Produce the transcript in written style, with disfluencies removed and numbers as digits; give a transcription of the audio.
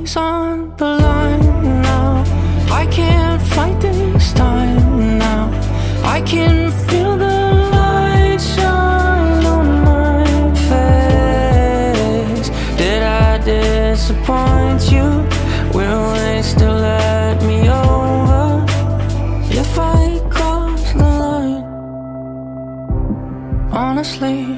everything's on the line now. I can't fight this time now. I can feel the light shine on my face. Did I disappoint you? Will they still let me over if I cross the line? Honestly,